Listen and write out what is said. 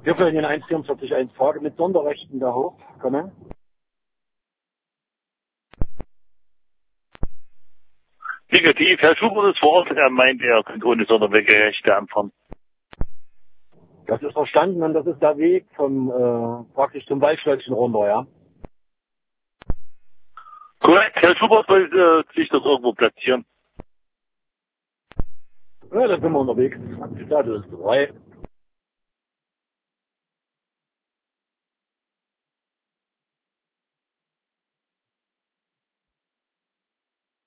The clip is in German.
Wir können in 1,44,1 Frage mit Sonderrechten da hochkommen. Negativ. Herr Schubert ist vor Ort. Er meint, er könnte ohne Sonderwegrechte anfahren. Das ist verstanden und das ist der Weg vom praktisch zum Waldschlösschen runter, ja? Korrekt. Herr Schubert wollte sich das irgendwo platzieren. Ja, da sind wir unterwegs. Ja, das ist 3.